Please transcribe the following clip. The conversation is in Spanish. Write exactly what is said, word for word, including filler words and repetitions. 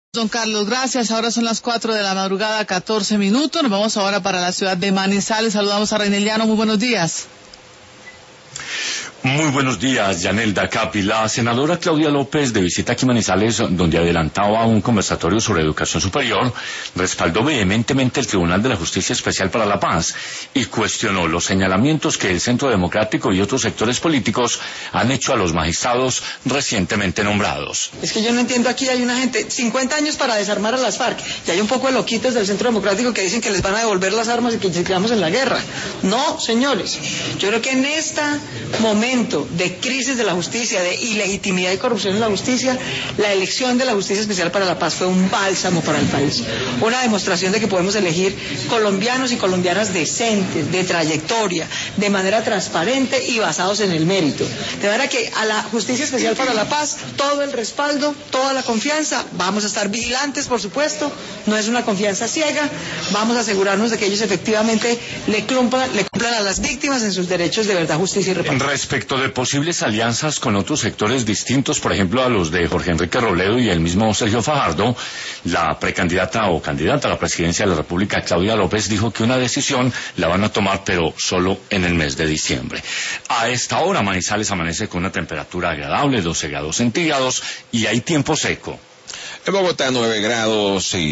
Don Carlos, gracias. Ahora son las cuatro de la madrugada, catorce minutos. Nos vamos ahora para la ciudad de Manizales. Saludamos a Reinel Llano. Muy buenos días. Muy buenos días, Yanelda Capi. La senadora Claudia López, de visita aquí a Manizales, donde adelantaba un conversatorio sobre educación superior, respaldó vehementemente el Tribunal de la Justicia Especial para la Paz y cuestionó los señalamientos que el Centro Democrático y otros sectores políticos han hecho a los magistrados recientemente nombrados. Es que yo no entiendo, aquí hay una gente, cincuenta años para desarmar a las FARC, y hay un poco de loquitos del Centro Democrático que dicen que les van a devolver las armas y que quedamos en la guerra. No, señores, yo creo que en este momento de crisis de la justicia, de ilegitimidad y corrupción en la justicia, la elección de la Justicia Especial para la Paz fue un bálsamo para el país, una demostración de que podemos elegir colombianos y colombianas decentes, de trayectoria, de manera transparente y basados en el mérito. De manera que a la Justicia Especial para la Paz, todo el respaldo, toda la confianza, vamos a estar vigilantes, por supuesto, no es una confianza ciega, vamos a asegurarnos de que ellos efectivamente le cumplan, le cumplan a las víctimas en sus derechos de verdad, justicia y reparación. Respecto de posibles alianzas con otros sectores distintos, por ejemplo a los de Jorge Enrique Robledo y el mismo Sergio Fajardo, la precandidata o candidata a la presidencia de la República, Claudia López, dijo que una decisión la van a tomar, pero solo en el mes de diciembre. A esta hora Manizales amanece con una temperatura agradable, doce grados centígrados, y hay tiempo seco. En Bogotá nueve grados y